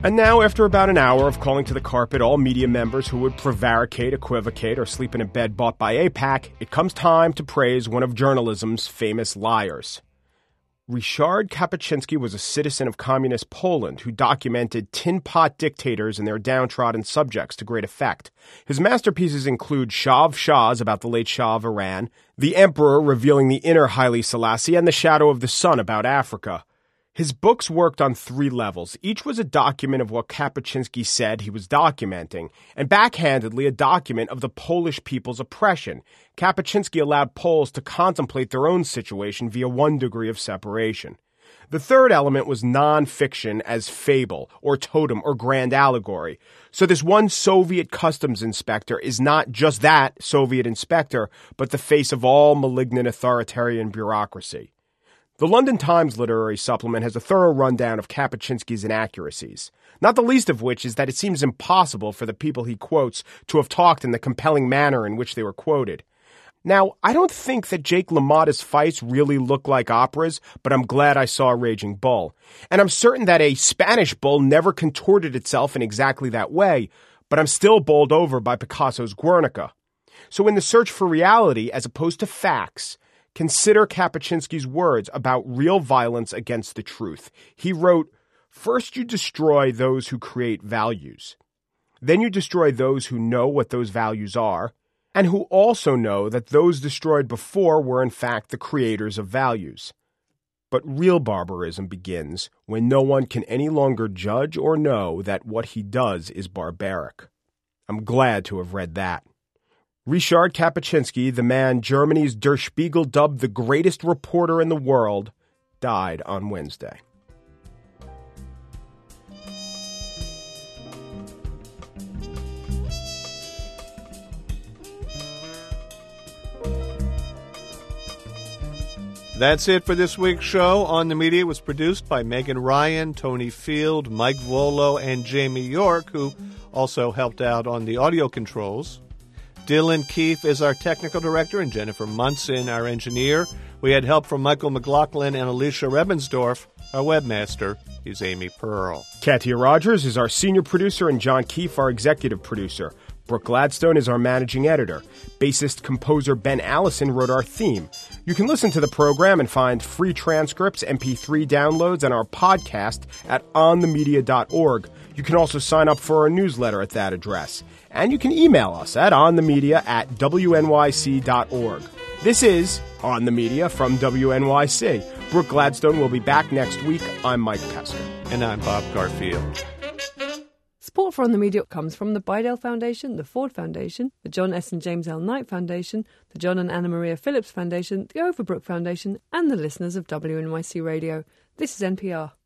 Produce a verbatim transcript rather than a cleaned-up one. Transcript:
And now, after about an hour of calling to the carpet all media members who would prevaricate, equivocate, or sleep in a bed bought by AIPAC, it comes time to praise one of journalism's famous liars. Ryszard Kapuscinski was a citizen of communist Poland who documented tin pot dictators and their downtrodden subjects to great effect. His masterpieces include Shah of Shahs about the late Shah of Iran, The Emperor revealing the inner Haile Selassie, and The Shadow of the Sun about Africa. His books worked on three levels. Each was a document of what Kapuscinski said he was documenting, and backhandedly a document of the Polish people's oppression. Kapuscinski allowed Poles to contemplate their own situation via one degree of separation. The third element was non-fiction as fable, or totem, or grand allegory. So this one Soviet customs inspector is not just that Soviet inspector, but the face of all malignant authoritarian bureaucracy. The London Times Literary Supplement has a thorough rundown of Kapuscinski's inaccuracies, not the least of which is that it seems impossible for the people he quotes to have talked in the compelling manner in which they were quoted. Now, I don't think that Jake LaMotta's fights really look like operas, but I'm glad I saw Raging Bull. And I'm certain that a Spanish bull never contorted itself in exactly that way, but I'm still bowled over by Picasso's Guernica. So in the search for reality as opposed to facts, consider Kapuscinski's words about real violence against the truth. He wrote, "First you destroy those who create values. Then you destroy those who know what those values are, and who also know that those destroyed before were in fact the creators of values. But real barbarism begins when no one can any longer judge or know that what he does is barbaric." I'm glad to have read that. Ryszard Kapuscinski, the man Germany's Der Spiegel dubbed the greatest reporter in the world, died on Wednesday. That's it for this week's show. On the Media was produced by Megan Ryan, Tony Field, Mike Volo, and Jamie York, who also helped out on the audio controls. Dylan Keefe is our technical director, and Jennifer Munson, our engineer. We had help from Michael McLaughlin and Alicia Rebensdorf. Our webmaster is Amy Pearl. Katia Rogers is our senior producer, and John Keefe, our executive producer. Brooke Gladstone is our managing editor. Bassist-composer Ben Allison wrote our theme. You can listen to the program and find free transcripts, M P three downloads, and our podcast at on the media dot org. You can also sign up for our newsletter at that address. And you can email us at onthemedia at w n y c dot org. This is On the Media from W N Y C. Brooke Gladstone will be back next week. I'm Mike Pesca. And I'm Bob Garfield. Support for On the Media comes from the Bidell Foundation, the Ford Foundation, the John S. and James L. Knight Foundation, the John and Anna Maria Phillips Foundation, the Overbrook Foundation, and the listeners of W N Y C Radio. This is N P R.